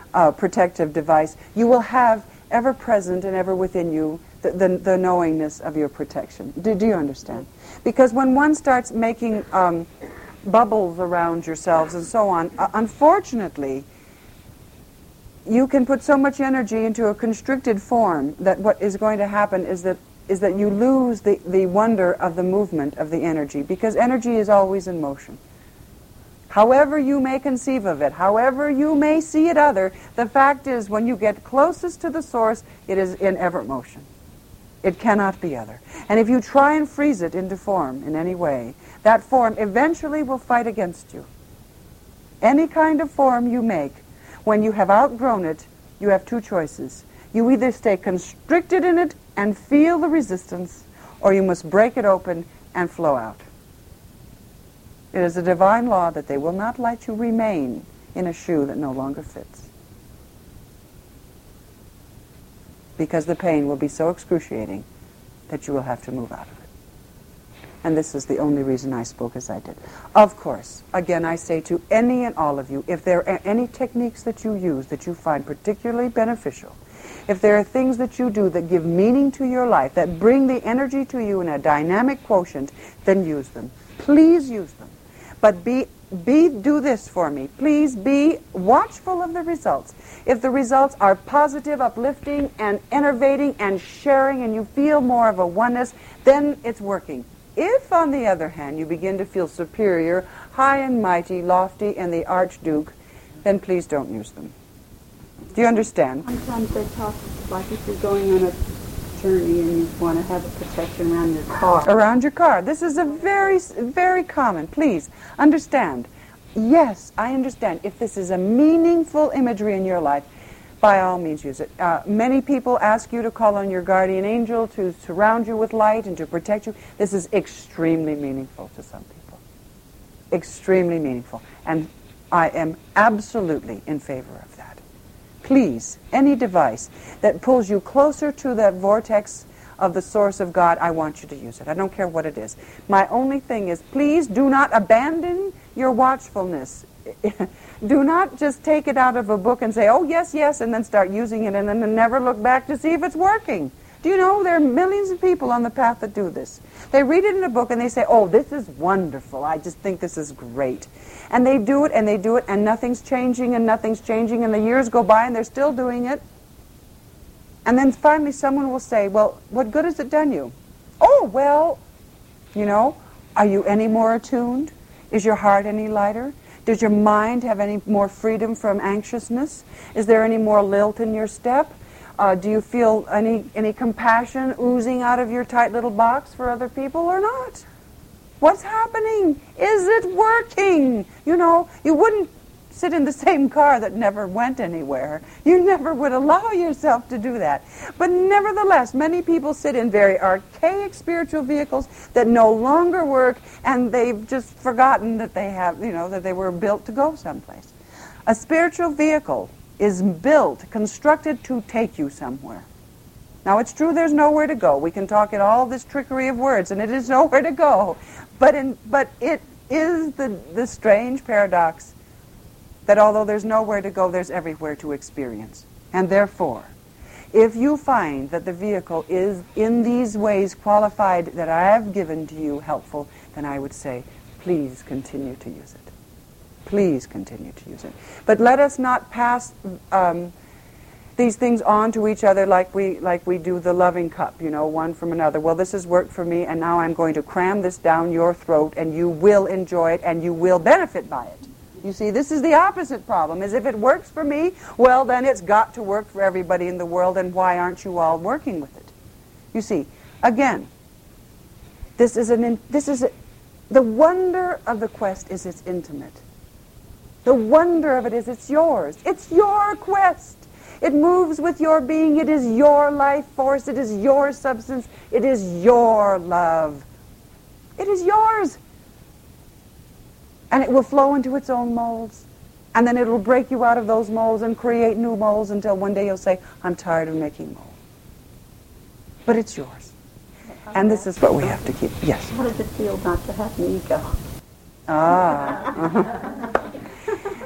uh, protective device, you will have ever present and ever within you the, the, the knowingness of your protection. Do, do you understand? Because when one starts making um, bubbles around yourselves and so on, uh, unfortunately, you can put so much energy into a constricted form that what is going to happen is that is that you lose the, the wonder of the movement of the energy, because energy is always in motion. However you may conceive of it, however you may see it other, the fact is when you get closest to the source, it is in ever motion. It cannot be other. And if you try and freeze it into form in any way, that form eventually will fight against you. Any kind of form you make, when you have outgrown it, you have two choices. You either stay constricted in it and feel the resistance, or you must break it open and flow out. It is a divine law that they will not let you remain in a shoe that no longer fits, because the pain will be so excruciating that you will have to move out of it. And this is the only reason I spoke as I did. Of course, again, I say to any and all of you, if there are any techniques that you use that you find particularly beneficial, if there are things that you do that give meaning to your life, that bring the energy to you in a dynamic quotient, then use them. Please use them. But be, be, do this for me. Please be watchful of the results. If the results are positive, uplifting, and enervating, and sharing, and you feel more of a oneness, then it's working. If, on the other hand, you begin to feel superior, high and mighty, lofty, and the Archduke, then please don't use them. Do you understand? Sometimes they talk like if you're going on a journey and you want to have a protection around your car. Around your car. This is a very, very common. Please understand. Yes, I understand. If this is a meaningful imagery in your life, by all means use it. Uh, many people ask you to call on your guardian angel to surround you with light and to protect you. This is extremely meaningful to some people. Extremely meaningful. And I am absolutely in favor of that. Please, any device that pulls you closer to that vortex of the source of God, I want you to use it. I don't care what it is. My only thing is, please do not abandon your watchfulness. Do not just take it out of a book and say, oh, yes, yes, and then start using it and then never look back to see if it's working. Do you know there are millions of people on the path that do this? They read it in a book and they say, oh, this is wonderful. I just think this is great. And they do it and they do it and nothing's changing and nothing's changing and the years go by and they're still doing it. And then finally someone will say, well, what good has it done you? Oh, well, you know, are you any more attuned? Is your heart any lighter? Does your mind have any more freedom from anxiousness? Is there any more lilt in your step? Uh, do you feel any, any compassion oozing out of your tight little box for other people or not? What's happening? Is it working? You know, you wouldn't sit in the same car that never went anywhere. You never would allow yourself to do that. But nevertheless, many people sit in very archaic spiritual vehicles that no longer work, and they've just forgotten that they have, you know, that they were built to go someplace. A spiritual vehicle is built, constructed to take you somewhere. Now, it's true there's nowhere to go. We can talk in all this trickery of words, and it is nowhere to go. But in, but it is the, the strange paradox that although there's nowhere to go, there's everywhere to experience. And therefore, if you find that the vehicle is in these ways qualified that I have given to you helpful, then I would say, please continue to use it. Please continue to use it. But let us not pass um, these things on to each other like we like we do the loving cup, you know, one from another. Well, this has worked for me, and now I'm going to cram this down your throat, and you will enjoy it, and you will benefit by it. You see, this is the opposite problem, is if it works for me, well, then it's got to work for everybody in the world, and why aren't you all working with it? You see, again, this is an, in, this is a, the wonder of the quest is it's intimate. The wonder of it is it's yours. It's your quest. It moves with your being. It is your life force. It is your substance. It is your love. It is yours. And it will flow into its own molds. And then it will break you out of those molds and create new molds until one day you'll say, I'm tired of making molds. But it's yours. And this is what we have to keep. Yes? How does it feel not to have an ego? Ah.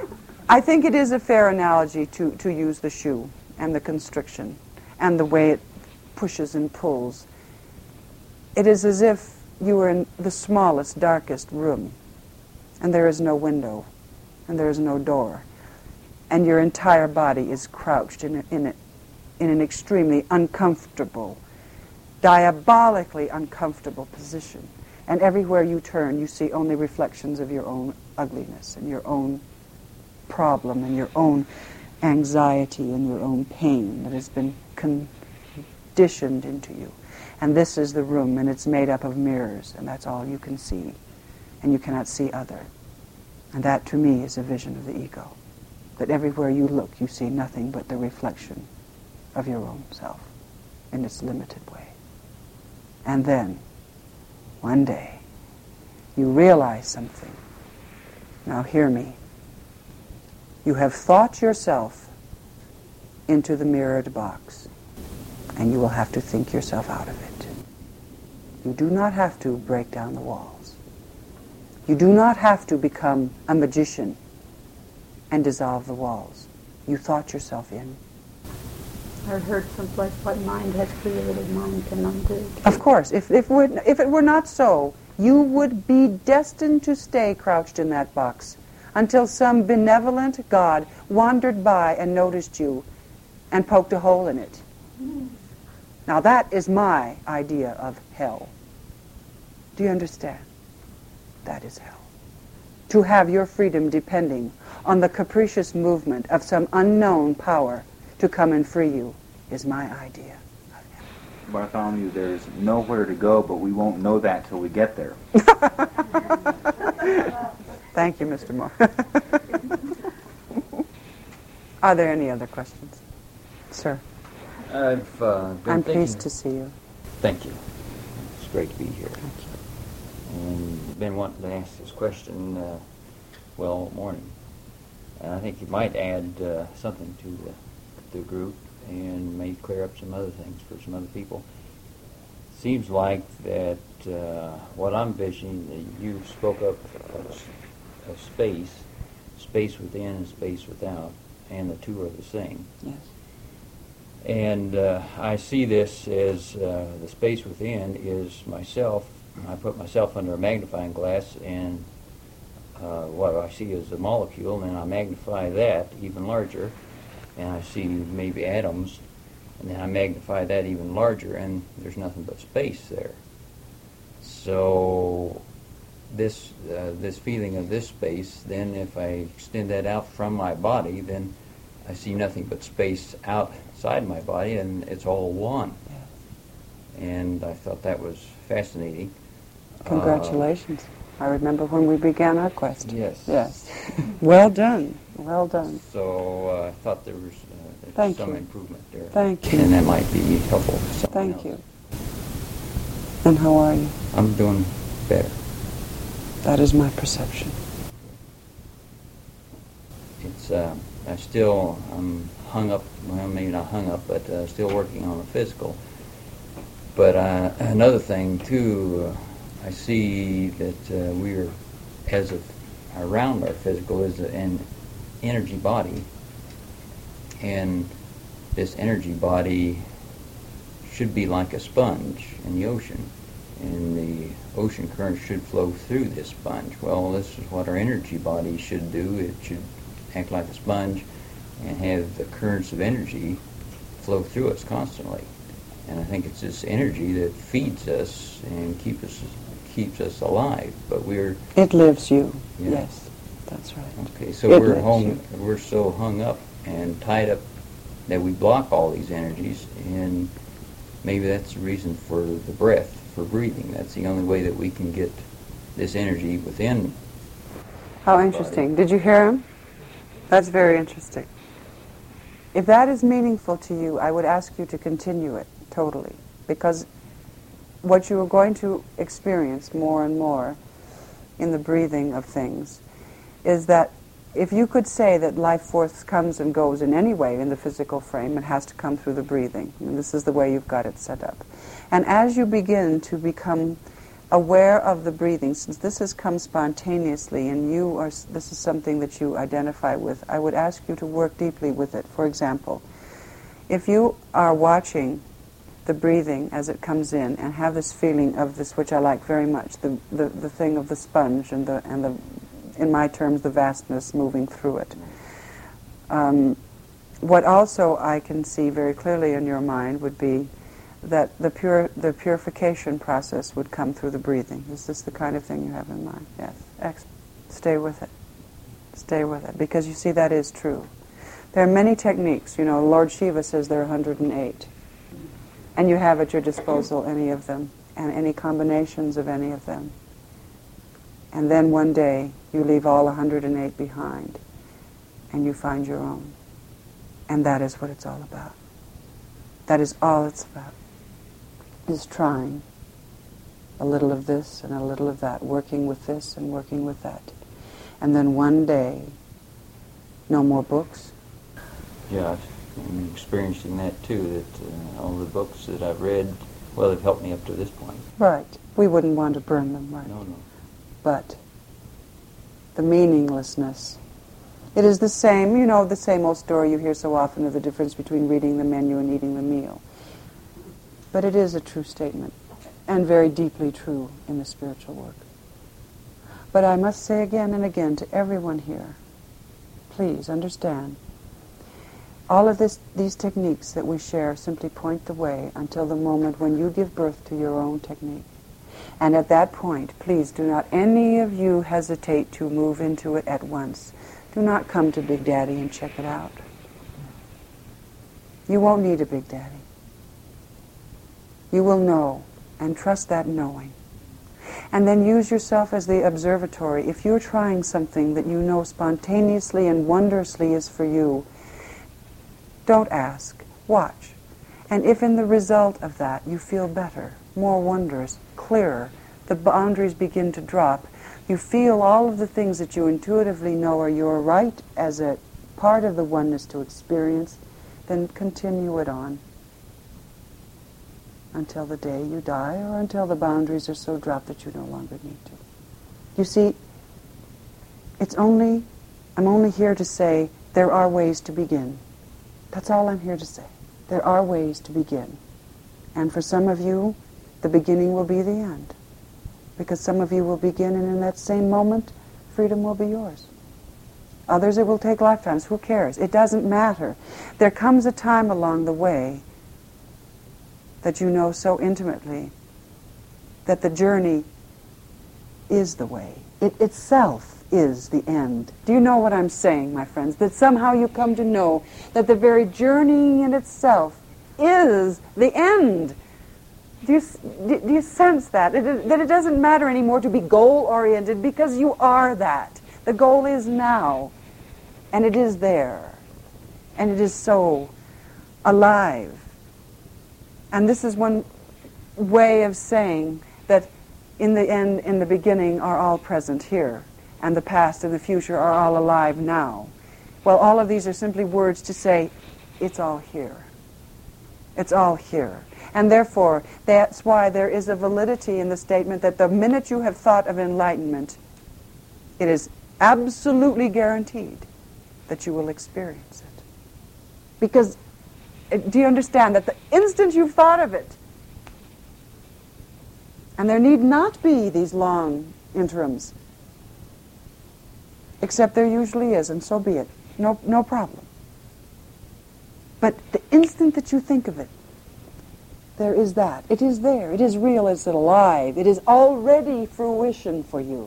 I think it is a fair analogy to, to use the shoe and the constriction and the way it pushes and pulls. It is as if you were in the smallest, darkest room, and there is no window, and there is no door, and your entire body is crouched in, a, in, a, in an extremely uncomfortable, diabolically uncomfortable position. And everywhere you turn, you see only reflections of your own ugliness and your own problem and your own anxiety and your own pain that has been conditioned into you. And this is the room, and it's made up of mirrors, and that's all you can see. And you cannot see other. And that, to me, is a vision of the ego. That everywhere you look, you see nothing but the reflection of your own self in its limited way. And then, one day, you realize something. Now hear me. You have thought yourself into the mirrored box, and you will have to think yourself out of it. You do not have to break down the walls. You do not have to become a magician and dissolve the walls. You thought yourself in. I heard someplace what mind has created, mind can undo. Of course, if, if, we're, if it were not so, you would be destined to stay crouched in that box until some benevolent God wandered by and noticed you and poked a hole in it. Now that is my idea of hell. Do you understand? That is hell. To have your freedom depending on the capricious movement of some unknown power to come and free you is my idea of hell. Bartholomew, there's nowhere to go, but we won't know that till we get there. Thank you, Mister Moore. Are there any other questions? Sir. I've uh, been I'm thinking, pleased to see you. Thank you. It's great to be here. Thank you. And been wanting to ask this question, uh, well, all morning. And I think you might add uh, something to the, the group and may clear up some other things for some other people. Seems like that uh, what I'm visioning, that you spoke of, of, of space, space within and space without, and the two are the same. Yes. And uh, I see this as uh, the space within is myself. I put myself under a magnifying glass, and uh, what I see is a molecule, and then I magnify that even larger, and I see maybe atoms, and then I magnify that even larger, and there's nothing but space there. So this uh, this feeling of this space, then if I extend that out from my body, then I see nothing but space outside my body, and it's all one. Yeah. And I thought that was fascinating. Congratulations. Uh, I remember when we began our quest. Yes. Yes. Well done. Well done. So uh, I thought there was uh, Thank some you. improvement there. Thank you. And that might be helpful to someone Thank else. you. And how are you? I'm doing better. That is my perception. It's uh, I still I'm hung up. Well, maybe not hung up, but uh, still working on the physical. But uh, another thing too, uh, I see that uh, we're as of around our physical is an energy body, and this energy body should be like a sponge in the ocean, and the ocean current should flow through this sponge. Well, this is what our energy body should do. It should act like a sponge and have the currents of energy flow through us constantly. And I think it's this energy that feeds us and keep us keeps us alive. But we're It lives you. Yeah. Yes, that's right. okay. So It we're lives hung. you. We're so hung up and tied up that we block all these energies, and maybe that's the reason for the breath, for breathing. That's the only way that we can get this energy within. How interesting. Did you hear him? That's very interesting. If that is meaningful to you, I would ask you to continue it totally, because what you are going to experience more and more in the breathing of things is that if you could say that life force comes and goes in any way in the physical frame, it has to come through the breathing. And this is the way you've got it set up. And as you begin to become aware of the breathing, since this has come spontaneously and you are, this is something that you identify with, I would ask you to work deeply with it. For example, if you are watching the breathing as it comes in and have this feeling of this, which I like very much, the, the, the thing of the sponge and the, and the, in my terms, the vastness moving through it. Um, what also I can see very clearly in your mind would be that the pure the purification process would come through the breathing. Is this the kind of thing you have in mind? Yes. Excellent. Stay with it. Stay with it. Because you see, that is true. There are many techniques. You know, Lord Shiva says there are one hundred eight. And you have at your disposal any of them, and any combinations of any of them. And then one day, you leave all one hundred eight behind, and you find your own. And that is what it's all about. That is all it's about. Is trying a little of this and a little of that, working with this and working with that. And then one day, no more books. Yeah, I'm experiencing that too, that uh, all the books that I've read, well, they've helped me up to this point. Right. We wouldn't want to burn them, right? No, no. But the meaninglessness. It is the same, you know, the same old story you hear so often of the difference between reading the menu and eating the meal. But it is a true statement, and very deeply true in the spiritual work. But I must say again and again to everyone here, please understand, all of this, these techniques that we share simply point the way until the moment when you give birth to your own technique. And at that point, please do not any of you hesitate to move into it at once. Do not come to Big Daddy and check it out. You won't need a Big Daddy. You will know, and trust that knowing. And then use yourself as the observatory. If you're trying something that you know spontaneously and wondrously is for you, don't ask. Watch. And if in the result of that you feel better, more wondrous, clearer, the boundaries begin to drop, you feel all of the things that you intuitively know are your right as a part of the oneness to experience, then continue it on until the day you die or until the boundaries are so dropped that you no longer need to. You see, it's only, I'm only here to say there are ways to begin. That's all I'm here to say. There are ways to begin. And for some of you, the beginning will be the end. Because some of you will begin, and in that same moment, freedom will be yours. Others, it will take lifetimes. Who cares? It doesn't matter. There comes a time along the way that you know so intimately that the journey is the way. It itself is the end. Do you know what I'm saying, my friends? That somehow you come to know that the very journey in itself is the end. Do you, do you sense that? It, that it doesn't matter anymore to be goal-oriented because you are that. The goal is now, and it is there, and it is so alive. And this is one way of saying that in the end, in the beginning, are all present here, and the past and the future are all alive now. Well, all of these are simply words to say, it's all here. It's all here. And therefore, that's why there is a validity in the statement that the minute you have thought of enlightenment, it is absolutely guaranteed that you will experience it. Because, uh, do you understand that the instant you've thought of it, and there need not be these long interims, except there usually is, and so be it. No, no problem. But the instant that you think of it, there is that. It is there. It is real. It's alive. It is already fruition for you.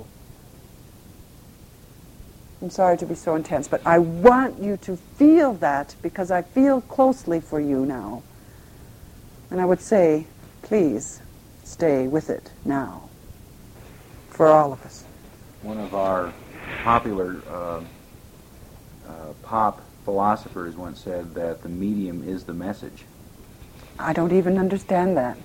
I'm sorry to be so intense, but I want you to feel that because I feel closely for you now. And I would say, please, stay with it now. For all of us. One of our popular uh, uh, pop philosophers once said that the medium is the message. I don't even understand that.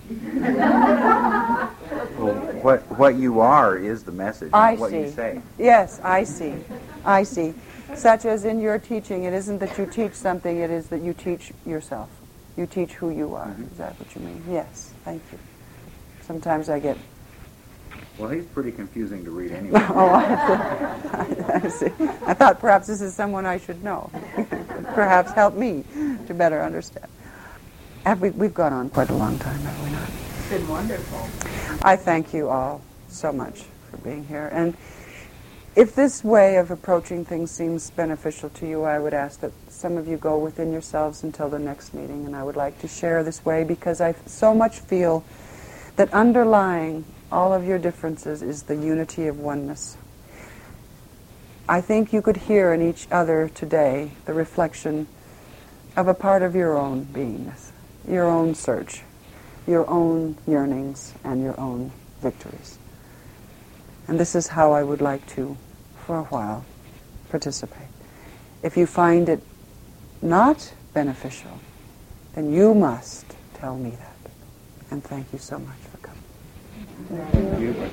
Well, what what you are is the message, I not what see. you say. Yes, I see. I see. Such as in your teaching, it isn't that you teach something, it is that you teach yourself. You teach who you are. Mm-hmm. Is that what you mean? Yes, thank you. Sometimes I get Well, he's pretty confusing to read anyway. Oh, I see. I see. I thought perhaps this is someone I should know. Perhaps help me to better understand. Have we, we've gone on quite a long time, have we not? It's been wonderful. I thank you all so much for being here. And if this way of approaching things seems beneficial to you, I would ask that some of you go within yourselves until the next meeting. And I would like to share this way because I so much feel that underlying all of your differences is the unity of oneness. I think you could hear in each other today the reflection of a part of your own beingness, your own search, your own yearnings, and your own victories. And this is how I would like to, for a while, participate. If you find it not beneficial, then you must tell me that. And thank you so much for coming. Thank you.